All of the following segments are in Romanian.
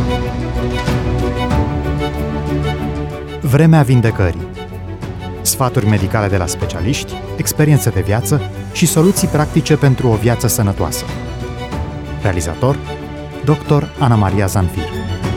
Vremea vindecării. Sfaturi medicale de la specialiști, experiențe de viață și soluții practice pentru o viață sănătoasă. Realizator: Dr. Ana Maria Zanfir.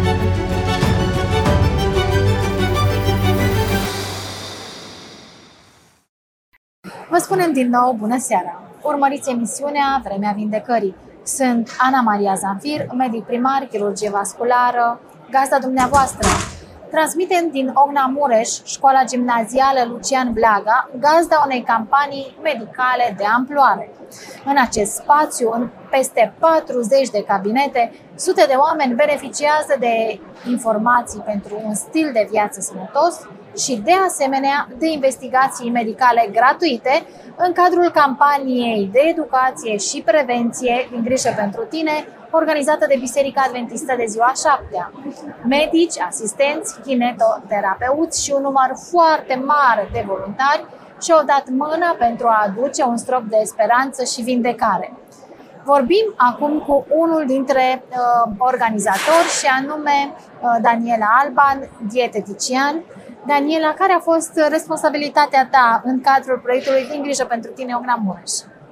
Vă spunem din nou bună seara! Urmăriți emisiunea Vremea Vindecării. Sunt Ana Maria Zanfir, medic primar, chirurgie vasculară, gazda dumneavoastră. Transmitem din Ogna Mureș, școala gimnazială Lucian Blaga, gazda unei campanii medicale de amploare. În acest spațiu, în peste 40 de cabinete, sute de oameni beneficiază de informații pentru un stil de viață sănătos și, de asemenea, de investigații medicale gratuite în cadrul campaniei de educație și prevenție din grijă pentru tine, organizată de Biserica Adventistă de Ziua Șaptea. Medici, asistenți, kinetoterapeuți și un număr foarte mare de voluntari și-au dat mâna pentru a aduce un strop de speranță și vindecare. Vorbim acum cu unul dintre organizatori și anume Daniela Alban, dietetician. Daniela, care a fost responsabilitatea ta în cadrul proiectului Din grijă pentru tine Ogna Mureș?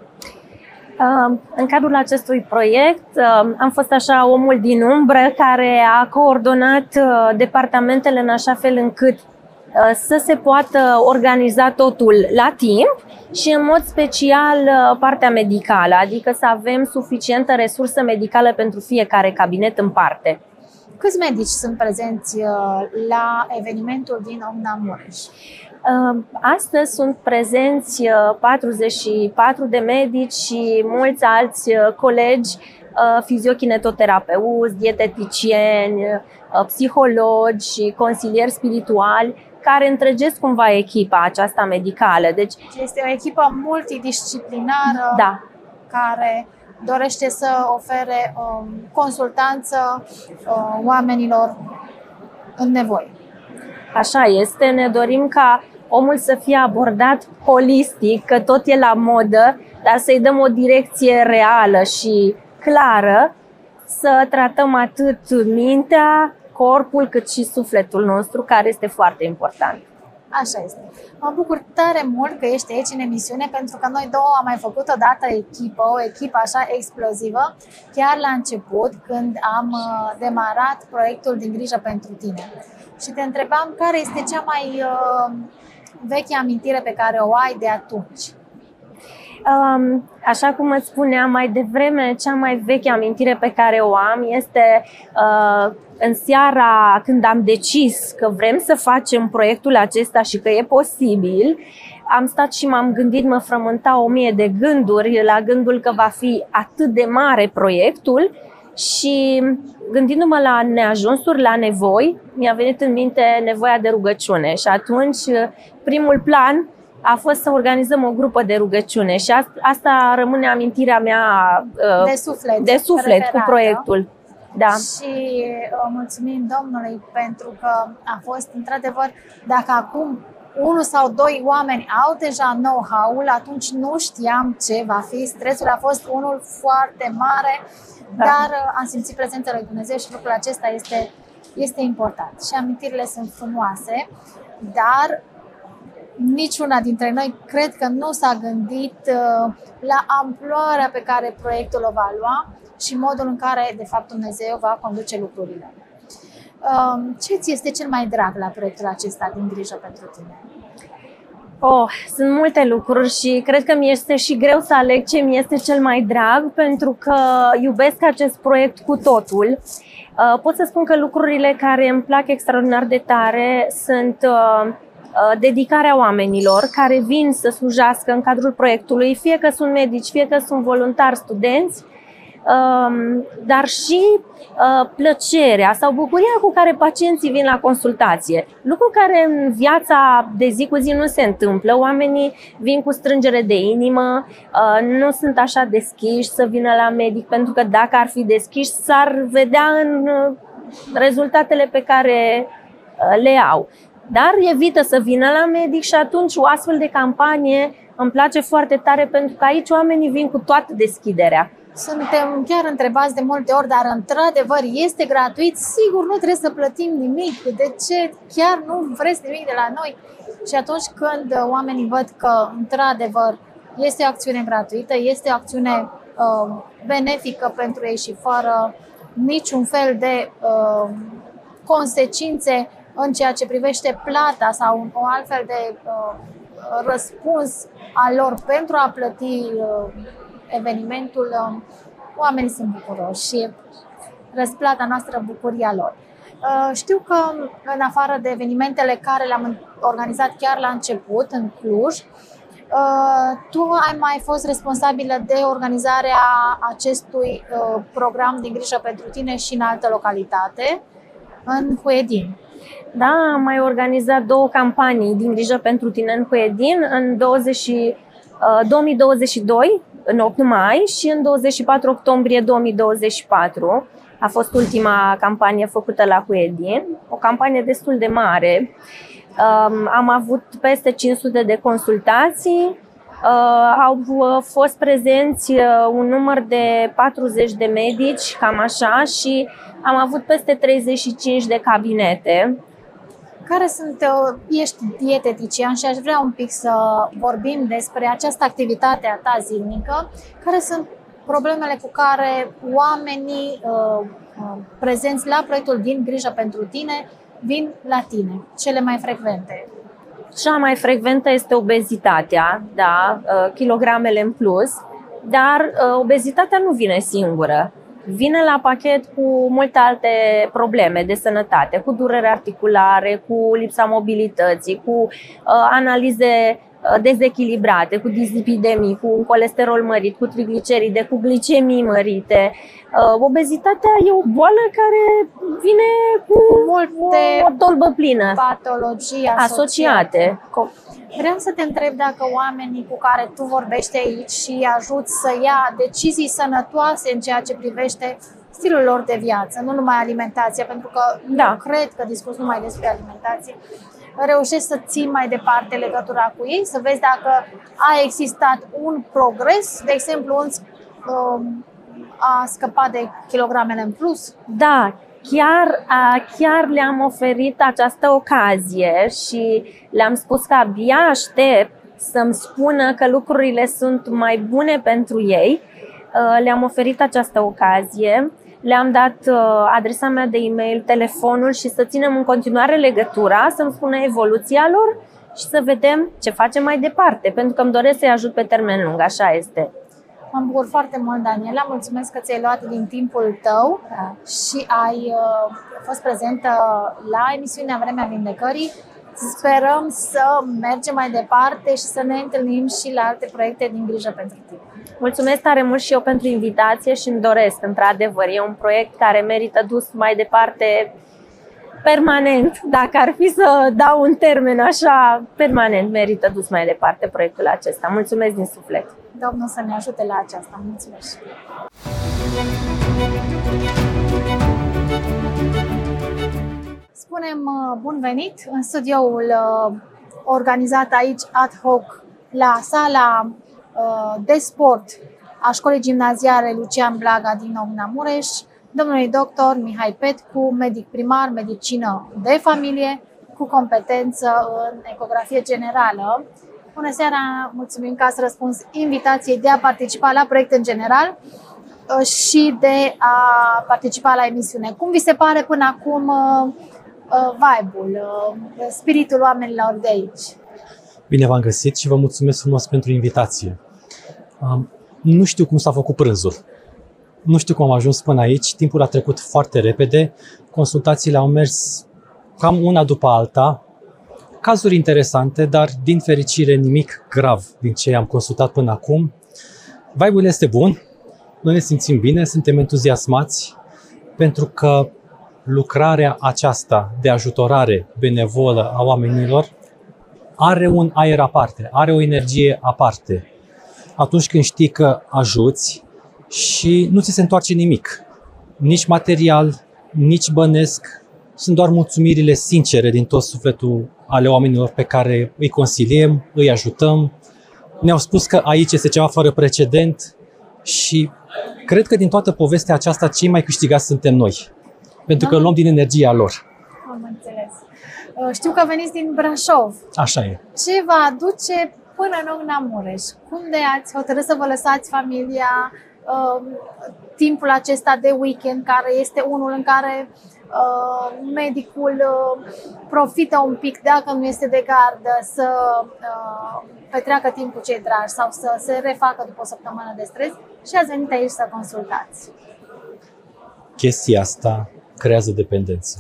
În cadrul acestui proiect am fost așa omul din umbră care a coordonat departamentele în așa fel încât să se poată organiza totul la timp și în mod special partea medicală, adică să avem suficientă resursă medicală pentru fiecare cabinet în parte. Câți medici sunt prezenți la evenimentul din Ogna Mureș? Astăzi sunt prezenți 44 de medici și mulți alți colegi, fiziokinetoterapeuți, dieteticieni, psihologi, consilieri spirituali, care întregesc cumva echipa aceasta medicală. Deci este o echipă multidisciplinară, da, care dorește să ofere consultanță oamenilor în nevoie. Așa este, ne dorim ca omul să fie abordat holistic, că tot e la modă, dar să-i dăm o direcție reală și clară, să tratăm atât mintea, corpul, cât și sufletul nostru, care este foarte important. Așa este. Mă bucur tare mult că ești aici în emisiune, pentru că noi două am mai făcut odată o echipă așa explozivă, chiar la început, când am demarat proiectul Din grijă pentru tine. Și te întrebam care este cea mai veche amintire pe care o ai de atunci. Așa cum îți spuneam mai devreme, cea mai veche amintire pe care o am este în seara când am decis că vrem să facem proiectul acesta și că e posibil. Am stat și m-am gândit, mă frământa 1000 de gânduri la gândul că va fi atât de mare proiectul și gândindu-mă la neajunsuri, la nevoi, mi-a venit în minte nevoia de rugăciune și atunci primul plan a fost să organizăm o grupă de rugăciune și asta rămâne amintirea mea de suflet cu proiectul. Da. Și mulțumim Domnului pentru că a fost într-adevăr, dacă acum 1 sau 2 oameni au deja know-how-ul, atunci nu știam ce va fi. Stresul a fost unul foarte mare, da, dar am simțit prezența lui Dumnezeu și lucrul acesta este important. Și amintirile sunt frumoase, dar niciuna dintre noi cred că nu s-a gândit la amploarea pe care proiectul o va lua și modul în care, de fapt, Dumnezeu va conduce lucrurile. Ce ți este cel mai drag la proiectul acesta Din grijă pentru tine? Sunt multe lucruri și cred că mi este și greu să aleg ce mi este cel mai drag, pentru că iubesc acest proiect cu totul. Pot să spun că lucrurile care îmi plac extraordinar de tare sunt dedicarea oamenilor care vin să slujească în cadrul proiectului, fie că sunt medici, fie că sunt voluntari, studenți, dar și plăcerea sau bucuria cu care pacienții vin la consultație. Lucru care în viața de zi cu zi nu se întâmplă. Oamenii vin cu strângere de inimă, nu sunt așa deschiși să vină la medic, pentru că dacă ar fi deschiși s-ar vedea în rezultatele pe care le au. Dar evită să vină la medic și atunci o astfel de campanie îmi place foarte tare, pentru că aici oamenii vin cu toată deschiderea. Suntem chiar întrebați de multe ori, dar într-adevăr este gratuit? Sigur, nu trebuie să plătim nimic. De ce? Chiar nu vreți nimic de la noi? Și atunci când oamenii văd că într-adevăr este o acțiune gratuită, este o acțiune benefică pentru ei și fără niciun fel de consecințe în ceea ce privește plata sau o altfel de răspuns al lor pentru a plăti evenimentul, oamenii sunt bucuroși și răsplata noastră, bucuria lor. Știu că în afară de evenimentele care le-am organizat chiar la început, în Cluj, tu ai mai fost responsabilă de organizarea acestui program din grijă pentru tine și în altă localitate, în Huedin. Da, am mai organizat 2 campanii din grijă pentru tine în Huedin, în 2022, în 8 mai și în 24 octombrie 2024. A fost ultima campanie făcută la Huedin, o campanie destul de mare. Am avut peste 500 de consultații, au fost prezenți un număr de 40 de medici, cam așa, și am avut peste 35 de cabinete. Care sunt, ești dietetician și aș vrea un pic să vorbim despre această activitate a ta zilnică. Care sunt problemele cu care oamenii prezenți la proiectul Din grijă pentru tine vin la tine, cele mai frecvente? Cea mai frecventă este obezitatea, da, kilogramele în plus, dar obezitatea nu vine singură. Vine la pachet cu multe alte probleme de sănătate, cu durere articulare, cu lipsa mobilității, cu analize dezechilibrate, cu dislipidemii, cu colesterol mărit, cu trigliceride, cu glicemii mărite. Obezitatea e o boală care vine cu o torbă plină. Patologii asociate. Vreau să te întreb dacă oamenii cu care tu vorbești aici și ajut să ia decizii sănătoase în ceea ce privește stilul lor de viață, nu numai alimentația, pentru că nu cred că discuți numai despre alimentație, reușești să ții mai departe legătura cu ei, să vezi dacă a existat un progres, de exemplu, a scăpat de kilogramele în plus? Da, chiar le-am oferit această ocazie și le-am spus că abia aștept să-mi spună că lucrurile sunt mai bune pentru ei. Le-am oferit această ocazie, le-am dat adresa mea de e-mail, telefonul și să ținem în continuare legătura, să-mi spună evoluția lor și să vedem ce facem mai departe, pentru că îmi doresc să-i ajut pe termen lung, așa este. Mă bucur foarte mult, Daniela, mulțumesc că ți-ai luat din timpul tău și ai fost prezentă la emisiunea Vremea Vindecării. Sperăm să mergem mai departe și să ne întâlnim și la alte proiecte din grijă pentru tine. Mulțumesc tare mult și eu pentru invitație și îmi doresc, într-adevăr, e un proiect care merită dus mai departe permanent. Dacă ar fi să dau un termen așa, permanent merită dus mai departe proiectul acesta. Mulțumesc din suflet! Domnul să ne ajute la aceasta. Mulțumesc! Spunem bun venit în studioul organizat aici ad hoc la sala de sport a Școlii Gimnaziale Lucian Blaga din Ogna Mureș, domnului doctor Mihai Petcu, medic primar, medicină de familie, cu competență în ecografie generală. Bună seara, mulțumim că ați răspuns invitației de a participa la proiect în general și de a participa la emisiune. Cum vi se pare până acum vibe-ul, spiritul oamenilor de aici? Bine v-am găsit și vă mulțumesc frumos pentru invitație. Nu știu cum s-a făcut prânzul. Nu știu cum am ajuns până aici. Timpul a trecut foarte repede. Consultațiile au mers cam una după alta. Cazuri interesante, dar din fericire nimic grav din ce am consultat până acum. Vibe-ul este bun. Noi ne simțim bine, suntem entuziasmați pentru că lucrarea aceasta de ajutorare benevolă a oamenilor are un aer aparte, are o energie aparte. Atunci când știi că ajuți și nu ți se întoarce nimic, nici material, nici bănesc, sunt doar mulțumirile sincere din tot sufletul ale oamenilor pe care îi consiliem, îi ajutăm. Ne-au spus că aici este ceva fără precedent și Cred că din toată povestea aceasta cei mai câștigați suntem noi, pentru că luăm din energia lor. Am înțeles. Știu că veniți din Brașov. Așa e. Ce vă aduce până în Ogna Mureș? Cum de ați hotărât să vă lăsați familia, timpul acesta de weekend, care este unul în care medicul profită un pic, dacă nu este de gardă, să petreacă timp cu cei dragi sau să se refacă după o săptămână de stres și ați venit aici să consultați? Chestia asta creează dependență.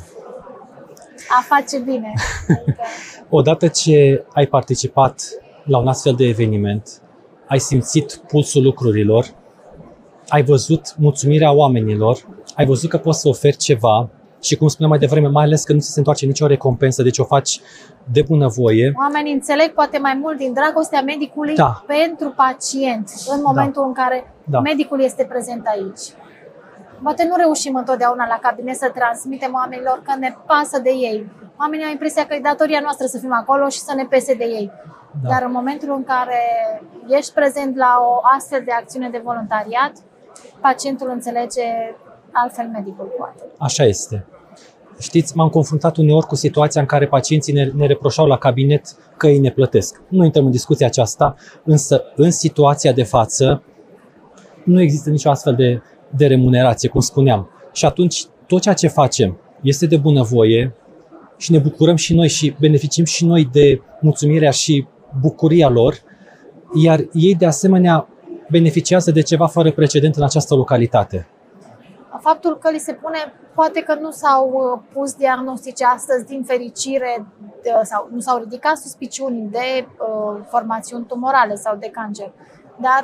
A face bine. Adică... Odată ce ai participat la un astfel de eveniment, ai simțit pulsul lucrurilor, ai văzut mulțumirea oamenilor, ai văzut că poți să oferi ceva și, cum spuneam mai devreme, mai ales că nu ți se întoarce nicio recompensă, deci o faci de bunăvoie. Oamenii înțeleg poate mai mult din dragostea medicului pentru pacient în momentul în care medicul este prezent aici. Poate nu reușim întotdeauna la cabinet să transmitem oamenilor că ne pasă de ei. Oamenii au impresia că e datoria noastră să fim acolo și să ne pese de ei. Dar în momentul în care ești prezent la o astfel de acțiune de voluntariat, pacientul înțelege, altfel medicul poate. Așa este. Știți, m-am confruntat uneori cu situația în care pacienții ne reproșau la cabinet că ei ne plătesc. Nu intrăm în discuția aceasta, însă în situația de față nu există nicio astfel de remunerație, cum spuneam. Și atunci tot ceea ce facem este de bunăvoie și ne bucurăm și noi și beneficiem și noi de mulțumirea și bucuria lor, iar ei de asemenea beneficiază de ceva fără precedent în această localitate. Faptul că li se pune, poate că nu s-au pus diagnostice astăzi din fericire sau nu s-au ridicat suspiciuni de formațiuni tumorale sau de cancer, dar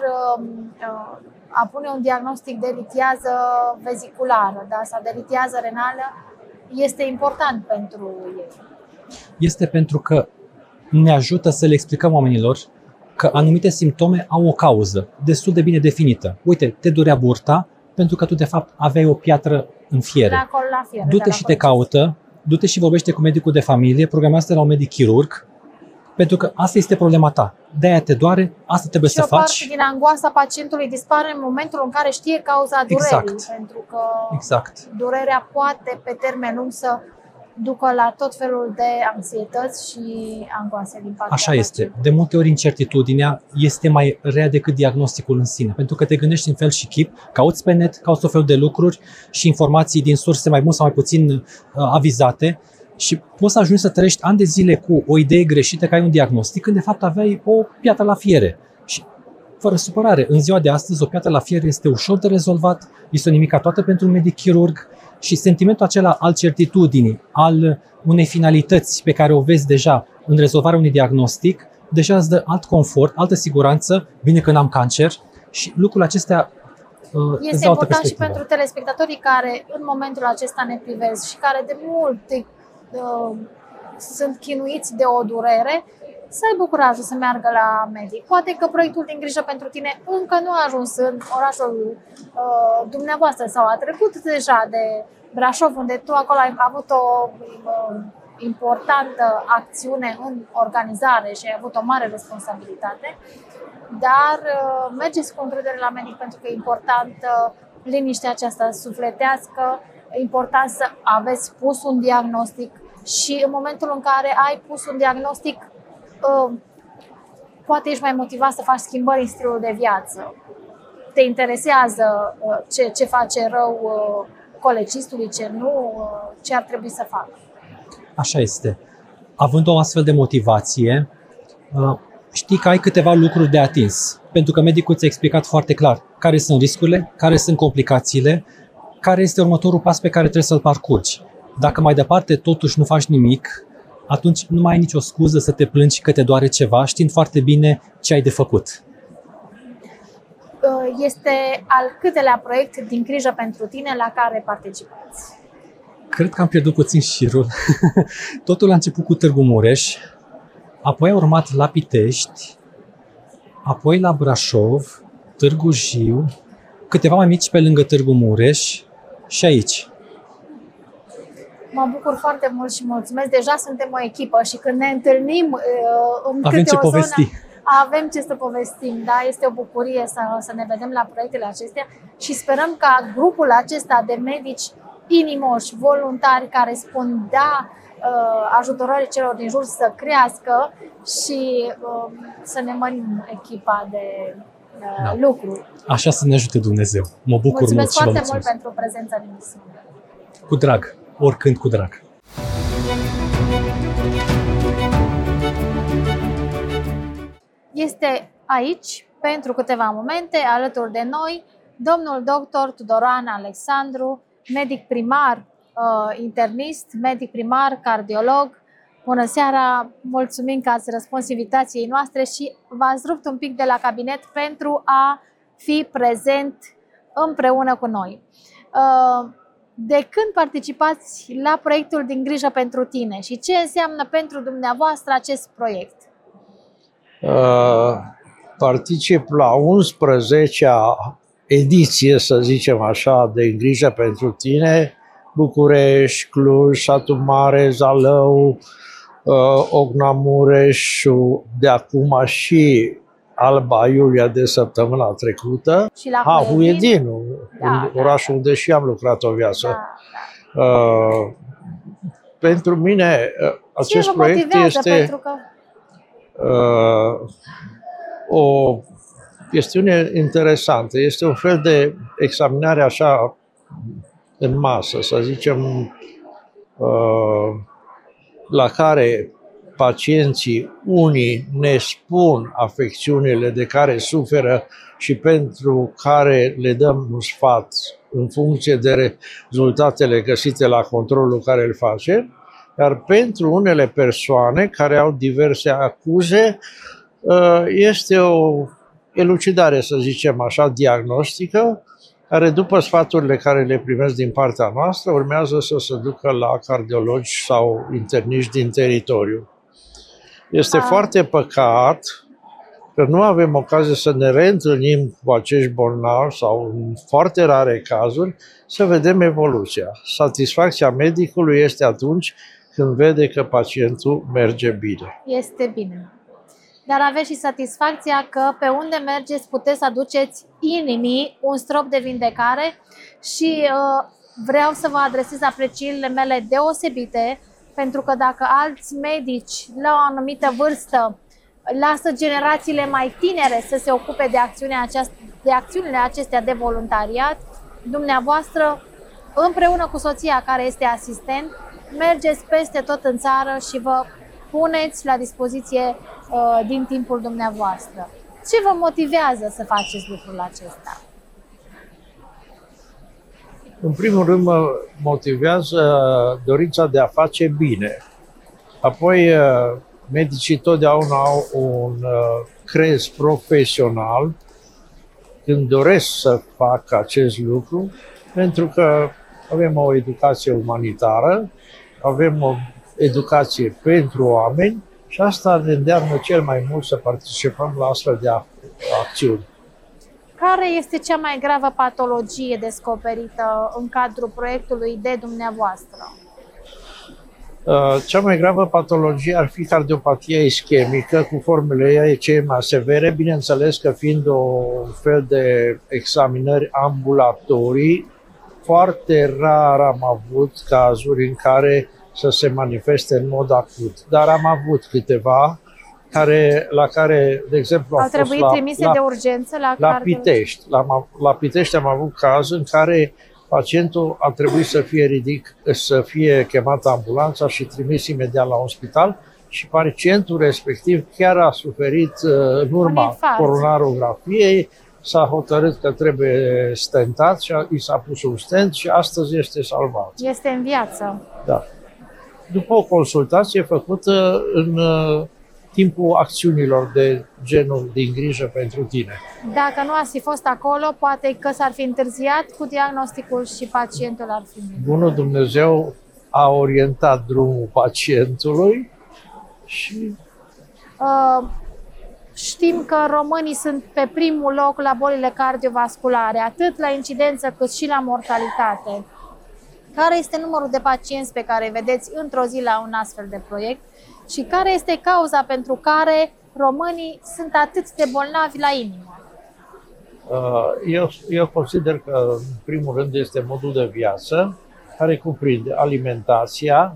a pune un diagnostic de litiază veziculară sau de litiază renală este important pentru ei. Este pentru că ne ajută să le explicăm oamenilor că anumite simptome au o cauză destul de bine definită. Uite, te durea burta pentru că tu de fapt aveai o piatră în fiere. La fiere. Du-te și te caută, du-te și vorbește cu medicul de familie, programează la un medic chirurg, pentru că asta este problema ta. De-aia te doare, asta trebuie să faci. Și o parte din angoasa pacientului dispare în momentul în care știe cauza durerii, pentru că durerea poate pe termen lung să ducă la tot felul de anxietăți și angoase din partea Așa este. De multe ori incertitudinea este mai rea decât diagnosticul în sine, pentru că te gândești în fel și chip, cauți pe net, cauți tot felul de lucruri și informații din surse mai mult sau mai puțin avizate și poți să ajungi să trăiești ani de zile cu o idee greșită că ai un diagnostic, când de fapt aveai o piatră la fiere. Și fără supărare, în ziua de astăzi o piatră la fiere este ușor de rezolvat, este o nimica toată pentru un medic chirurg. Și sentimentul acela al certitudinii, al unei finalități pe care o vezi deja în rezolvarea unui diagnostic, deja îți dă alt confort, altă siguranță, bine că n-am cancer și lucrul acestea este important și pentru telespectatorii care în momentul acesta ne privesc și care de mult sunt chinuiți de o durere, să aibă curajul să meargă la medic. Poate că proiectul din grijă pentru tine încă nu a ajuns în orașul dumneavoastră sau a trecut deja de Brașov, unde tu acolo ai avut o importantă acțiune în organizare și ai avut o mare responsabilitate, dar mergeți cu încredere la medic pentru că e important liniștea aceasta sufletească, e important să aveți pus un diagnostic și în momentul în care ai pus un diagnostic poate ești mai motivat să faci schimbări în stilul de viață. Te interesează ce face rău colegistului, ce nu, ce ar trebui să facă. Așa este. Având o astfel de motivație, știi că ai câteva lucruri de atins. Pentru că medicul ți-a explicat foarte clar care sunt riscurile, care sunt complicațiile, care este următorul pas pe care trebuie să-l parcurgi. Dacă mai departe totuși nu faci nimic, atunci nu mai ai nicio scuză să te plângi că te doare ceva, știind foarte bine ce ai de făcut. Este al câtelea proiect din grijă pentru tine la care participați? Cred că am pierdut puțin șirul. Totul a început cu Târgu Mureș, apoi a urmat la Pitești, apoi la Brașov, Târgu Jiu, câteva mai mici pe lângă Târgu Mureș și aici. Mă bucur foarte mult și mulțumesc. Deja suntem o echipă și când ne întâlnim în avem câte ce o povesti. zonă, avem ce să povestim, da? Este o bucurie să ne vedem la proiectele acestea și sperăm ca grupul acesta de medici inimoși, voluntari care spun da ajutorării celor din jur să crească și să ne mărim echipa de lucru. Așa să ne ajute Dumnezeu. Mă bucur mulțumesc mult și vă foarte mulțumesc. mult pentru prezența în emisiune. Cu drag, oricând cu drag. Este aici, pentru câteva momente, alături de noi, domnul doctor Tudoran Alexandru, medic primar, internist, medic primar, cardiolog. Bună seara, mulțumim că ați răspuns invitației noastre și v-ați rupt un pic de la cabinet pentru a fi prezent împreună cu noi. De când participați la proiectul Din grijă pentru tine și ce înseamnă pentru dumneavoastră acest proiect? Particip la 11-a ediție, să zicem așa, de În grijă pentru tine, București, Cluj, Satul Mare, Zalău, Ogna Mureș, de acum și Alba Iulia de săptămâna trecută. Și la Huiedinu, orașul unde și am lucrat o viață. Pentru mine acest proiect este pentru că... o chestiune interesantă. Este un fel de examinare așa în masă, să zicem, la care pacienții unii ne spun afecțiunile de care suferă și pentru care le dăm un sfat în funcție de rezultatele găsite la controlul care îl face, iar pentru unele persoane care au diverse acuze este o elucidare, să zicem așa, diagnostică, care după sfaturile care le primesc din partea noastră urmează să se ducă la cardiologi sau interniști din teritoriu. Este foarte păcat că nu avem ocazie să ne reîntâlnim cu acești bolnavi sau, în foarte rare cazuri, să vedem evoluția. Satisfacția medicului este atunci când vede că pacientul merge bine. Este bine. Dar aveți și satisfacția că pe unde mergeți puteți să aduceți inimii un strop de vindecare și vreau să vă adresez aprecierile mele deosebite, pentru că dacă alți medici la o anumită vârstă lasă generațiile mai tinere să se ocupe de acțiunile acestea de voluntariat, dumneavoastră, împreună cu soția care este asistent, mergeți peste tot în țară și vă puneți la dispoziție din timpul dumneavoastră. Ce vă motivează să faceți lucrul acesta? În primul rând mă motivează dorința de a face bine. Apoi medicii totdeauna au un crez profesional când doresc să facă acest lucru, pentru că avem o educație umanitară, avem o educație pentru oameni și asta ne îndeamnă cel mai mult să participăm la astfel de acțiuni. Care este cea mai gravă patologie descoperită în cadrul proiectului de dumneavoastră? Cea mai gravă patologie ar fi cardiopatia ischemică, cu formele ei cele mai severe, bineînțeles că fiind o fel de examinări ambulatorii, foarte rar am avut cazuri în care să se manifeste în mod acut, dar am avut câteva la care, de exemplu, au trebuit trimise de urgență la Pitești. La Pitești am avut caz în care pacientul a trebuit să fie chemat ambulanța și trimis imediat la un spital și pacientul respectiv chiar a suferit în urma coronarografiei, s-a hotărât că trebuie stentat și i s-a pus un stent și astăzi este salvat. Este în viață. Da. După o consultație făcută în timpul acțiunilor de genul Din grijă pentru tine. Dacă nu ați fi fost acolo, poate că s-ar fi întârziat cu diagnosticul și pacientul ar fi murit. Bunul Dumnezeu a orientat drumul pacientului și... Știm că românii sunt pe primul loc la bolile cardiovasculare, atât la incidență cât și la mortalitate. Care este numărul de pacienți pe care îi vedeți într-o zi la un astfel de proiect și care este cauza pentru care românii sunt atât de bolnavi la inimă? Eu consider că, în primul rând, este modul de viață care cuprinde alimentația,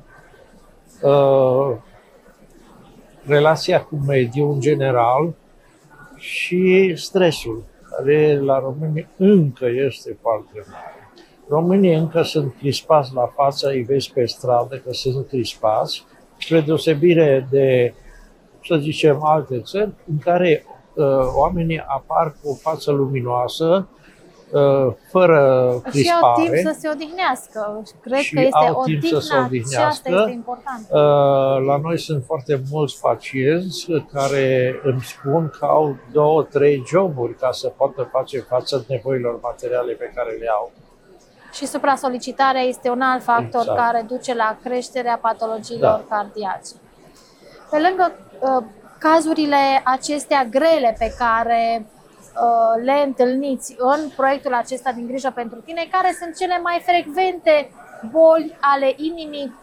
relația cu mediul în general și stresul, care la români încă este foarte mare. Românii încă sunt crispați la față, îi vezi pe stradă că sunt crispați, spre deosebire de, să zicem, alte țări în care oamenii apar cu o față luminoasă, fără crispare. Și au timp să se odihnească. Cred că este odihna și asta este important. La noi sunt foarte mulți pacienți care îmi spun că au 2-3 joburi ca să poată face față nevoilor materiale pe care le au. Și supra-solicitarea este un alt factor care duce la creșterea patologiilor cardiace. Pe lângă cazurile acestea grele pe care le întâlniți în proiectul acesta din Grijă pentru Tine, care sunt cele mai frecvente boli ale inimii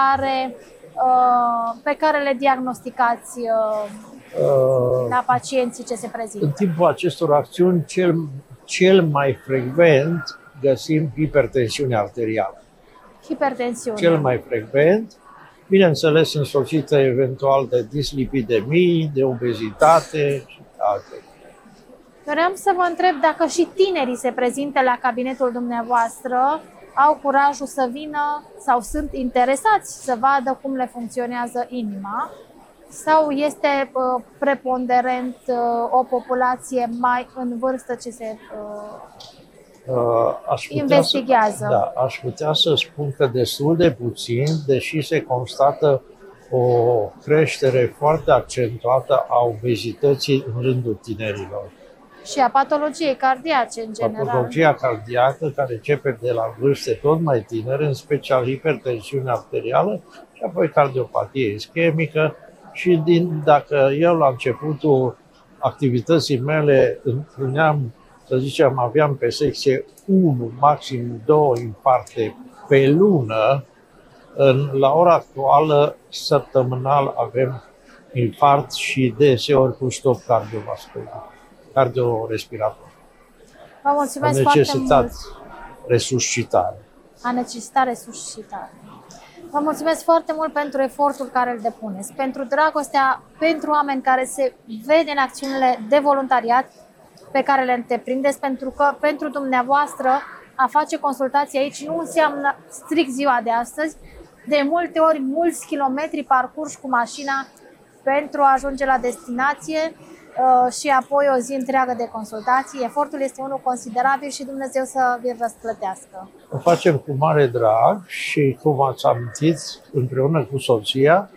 pe care le diagnosticați la pacienții ce se prezintă? În timpul acestor acțiuni, cel mai frecvent găsim hipertensiunea arterială. Hipertensiune. Cel mai frecvent, bineînțeles însoțită eventual de dislipidemii, de obezitate și alte. Doream să vă întreb dacă și tinerii se prezintă la cabinetul dumneavoastră, au curajul să vină sau sunt interesați să vadă cum le funcționează inima, sau este preponderent o populație mai în vârstă ce se investigează? Aș putea să spun că destul de puțin, deși se constată o creștere foarte accentuată a obezității în rândul tinerilor. Și a patologiei cardiace în general. Patologia cardiacă care începe de la vârste tot mai tinere, în special hipertensiunea arterială și apoi cardiopatie ischemică. Și dacă eu la începutul activității mele întâlneam, să zicem, aveam pe secție 1, maxim 2 infarcte pe lună, la ora actuală, săptămânal, avem infarct și deseori cu stop cardiorespirator. Vă mulțumesc foarte mult. Resuscitare. A necesitat resuscitare. Vă mulțumesc foarte mult pentru efortul care îl depuneți, pentru dragostea pentru oameni care se vede în acțiunile de voluntariat pe care le întreprindeți, pentru că pentru dumneavoastră a face consultații aici nu înseamnă strict ziua de astăzi, de multe ori mulți kilometri parcurși cu mașina pentru a ajunge la destinație și apoi o zi întreagă de consultații. Efortul este unul considerabil și Dumnezeu să vi-l răsplătească. O facem cu mare drag și, cum ați amintit, împreună cu soția,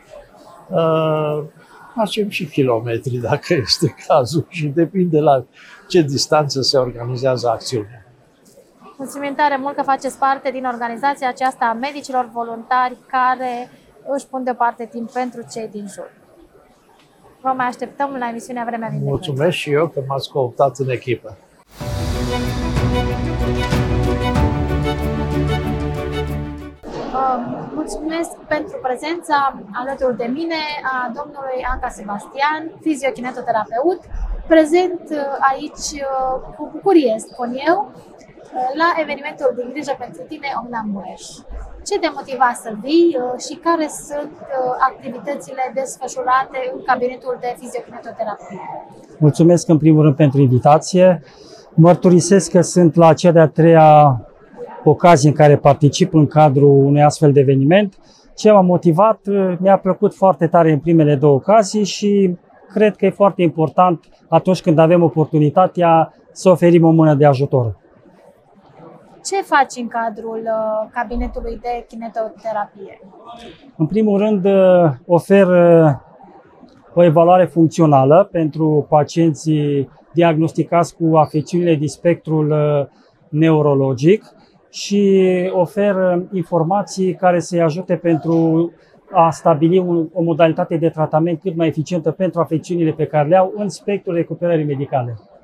facem și kilometri dacă este cazul și depinde la ce distanță se organizează acțiunea. Mulțumim tare mult că faceți parte din organizația aceasta a medicilor voluntari care își pun deoparte timp pentru cei din jur. Vă mai așteptăm la emisiunea Vremea Vindecării. Mulțumesc și eu că m-ați cooptat în echipă. Mulțumesc pentru prezența alături de mine a domnului Anca Sebastian, fiziokinetoterapeut, prezent aici cu bucurie, spun eu, la evenimentul din Grijă pentru Tine Ogna Mureș. Ce te motiva să vii și care sunt activitățile desfășurate în cabinetul de fiziokinetoterapie? Mulțumesc în primul rând pentru invitație. Mărturisesc că sunt la cea de-a treia ocazie în care particip în cadrul unui astfel de eveniment. Ce m-a motivat, mi-a plăcut foarte tare în primele două ocazii și cred că e foarte important atunci când avem oportunitatea să oferim o mână de ajutor. Ce faci în cadrul cabinetului de kinetoterapie? În primul rând, ofer o evaluare funcțională pentru pacienții diagnosticați cu afecțiunile din spectrul neurologic și ofer informații care să-i ajute pentru a stabili o modalitate de tratament cât mai eficientă pentru afecțiunile pe care le au în spectrul recuperării medicale.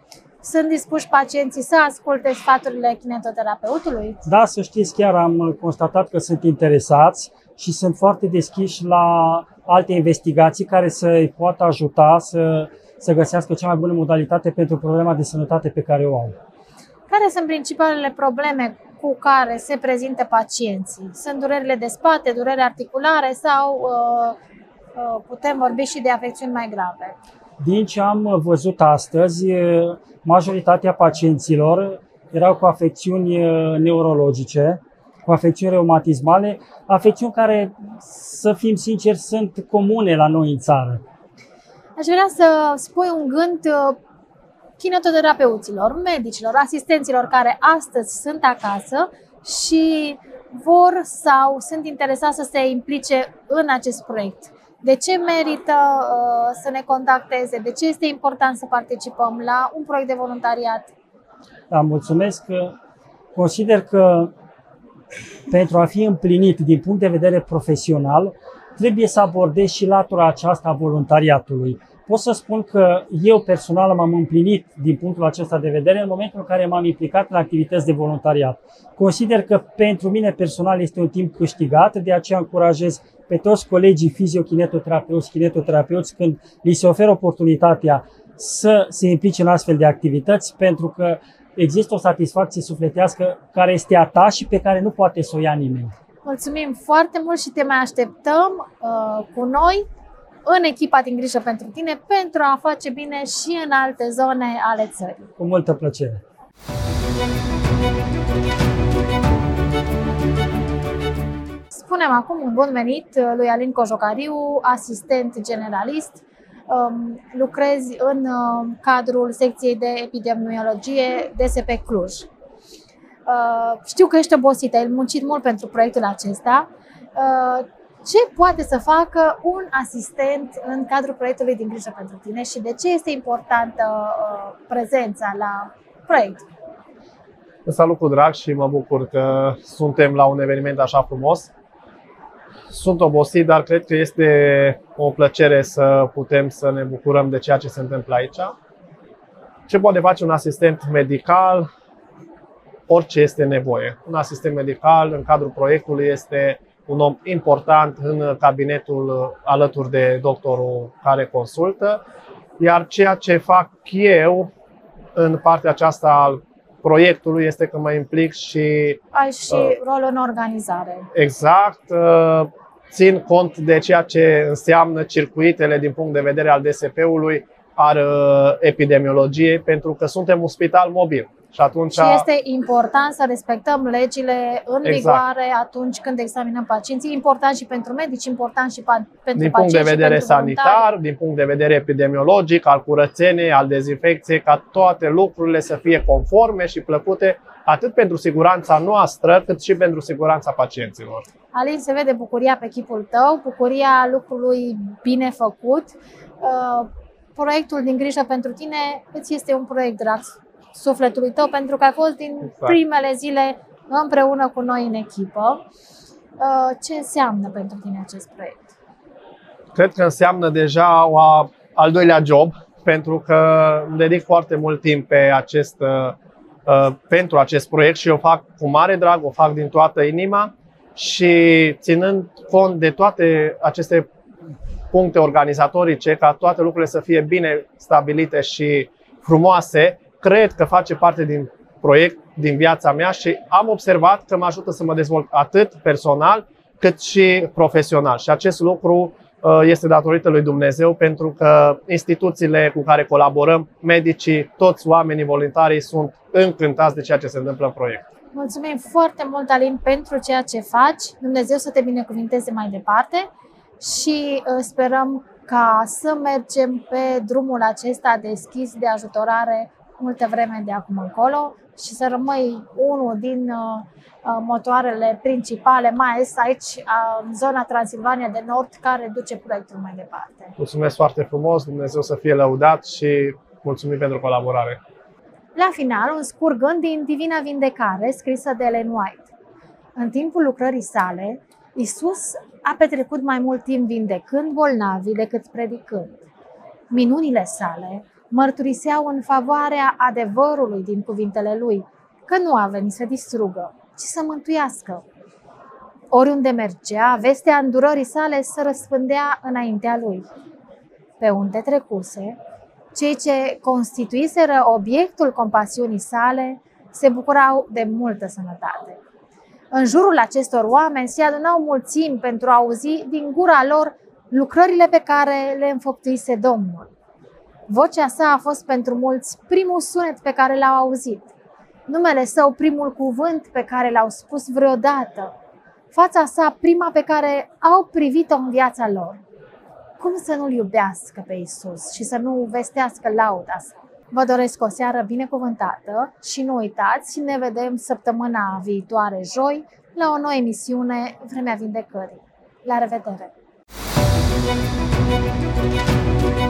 Sunt dispuși pacienții să asculte sfaturile kinetoterapeutului? Da, să știți, chiar am constatat că sunt interesați și sunt foarte deschiși la alte investigații care să-i poată ajuta să găsească cea mai bună modalitate pentru problema de sănătate pe care o au. Care sunt principalele probleme cu care se prezintă pacienții? Sunt durerile de spate, dureri articulare sau putem vorbi și de afecțiuni mai grave? Din ce am văzut astăzi, majoritatea pacienților erau cu afecțiuni neurologice, cu afecțiuni reumatismale, afecțiuni care, să fim sinceri, sunt comune la noi în țară. Aș vrea să spui un gând kinetoterapeuților, medicilor, asistenților care astăzi sunt acasă și vor sau sunt interesați să se implice în acest proiect. De ce merită să ne contacteze? De ce este important să participăm la un proiect de voluntariat? Da, mulțumesc. Consider că pentru a fi împlinit din punct de vedere profesional, trebuie să abordez și latura aceasta a voluntariatului. Pot să spun că eu personal m-am împlinit din punctul acesta de vedere în momentul în care m-am implicat în activități de voluntariat. Consider că pentru mine personal este un timp câștigat, de aceea încurajez pe toți colegii fiziokinetoterapeuți, kinetoterapeuți, când li se oferă oportunitatea să se implice în astfel de activități, pentru că există o satisfacție sufletească care este a ta și pe care nu poate să o ia nimeni. Mulțumim foarte mult și te mai așteptăm cu noi în echipa din Grijă pentru tine pentru a face bine și în alte zone ale țării. Cu multă plăcere! Spunem acum un bun venit lui Alin Cojocariu, asistent generalist. Lucrezi în cadrul secției de epidemiologie DSP Cluj. Știu că ești obosită, ai muncit mult pentru proiectul acesta. Ce poate să facă un asistent în cadrul proiectului din Grijă pentru tine și de ce este importantă prezența la proiect? Vă salut cu drag și mă bucur că suntem la un eveniment așa frumos. Sunt obosit, dar cred că este o plăcere să putem să ne bucurăm de ceea ce se întâmplă aici. Ce poate face un asistent medical? Orice este nevoie. Un asistent medical în cadrul proiectului este un om important în cabinetul alături de doctorul care consultă, iar ceea ce fac eu în partea aceasta al proiectului este că mă implic și... Ai și rol în organizare. Exact. Țin cont de ceea ce înseamnă circuitele din punct de vedere al DSP-ului, al epidemiologiei, pentru că suntem un spital mobil. Și este important să respectăm legile în vigoare atunci când examinăm pacienții. Important și pentru medici, important și pentru pacienți. Din punct de vedere sanitar, din punct de vedere epidemiologic, al curățeniei, al dezinfecției, ca toate lucrurile să fie conforme și plăcute atât pentru siguranța noastră, cât și pentru siguranța pacienților. Alin, se vede bucuria pe chipul tău, bucuria lucrului bine făcut. Proiectul din Grijă pentru tine îți este un proiect drag sufletului tău, pentru că ai fost din primele zile împreună cu noi în echipă. Ce înseamnă pentru tine acest proiect? Cred că înseamnă deja al doilea job, pentru că îmi dedic foarte mult timp pentru acest proiect și o fac cu mare drag, o fac din toată inima și ținând cont de toate aceste puncte organizatorice, ca toate lucrurile să fie bine stabilite și frumoase, cred că face parte din proiect, din viața mea și am observat că mă ajută să mă dezvolt atât personal cât și profesional. Și acest lucru este datorită lui Dumnezeu, pentru că instituțiile cu care colaborăm, medicii, toți oamenii voluntarii sunt încântați de ceea ce se întâmplă în proiect. Mulțumim foarte mult, Alin, pentru ceea ce faci. Dumnezeu să te binecuvinteze mai departe și sperăm ca să mergem pe drumul acesta deschis de ajutorare multă vreme de acum încolo și să rămâi unul din motoarele principale, mai ales aici în zona Transilvania de Nord, care duce proiectul mai departe. Mulțumesc foarte frumos, Dumnezeu să fie lăudat și mulțumim pentru colaborare. La final, un scurt gând din Divina Vindecare, scrisă de Ellen White. În timpul lucrării sale, Iisus a petrecut mai mult timp vindecând bolnavii decât predicând. Minunile sale mărturiseau în favoarea adevărului din cuvintele lui, că nu a venit să distrugă, ci să mântuiască. Oriunde mergea, vestea îndurării sale se răspândea înaintea lui. Pe unde trecuse, cei ce constituiseră obiectul compasiunii sale se bucurau de multă sănătate. În jurul acestor oameni se adunau mulțimi pentru a auzi din gura lor lucrările pe care le înfăptuise Domnul. Vocea sa a fost pentru mulți primul sunet pe care l-au auzit, numele său primul cuvânt pe care l-au spus vreodată, fața sa prima pe care au privit-o în viața lor. Cum să nu-L iubească pe Iisus și să nu vestească lauda sa? Vă doresc o seară binecuvântată și nu uitați, ne vedem săptămâna viitoare, joi, la o nouă emisiune Vremea Vindecării. La revedere!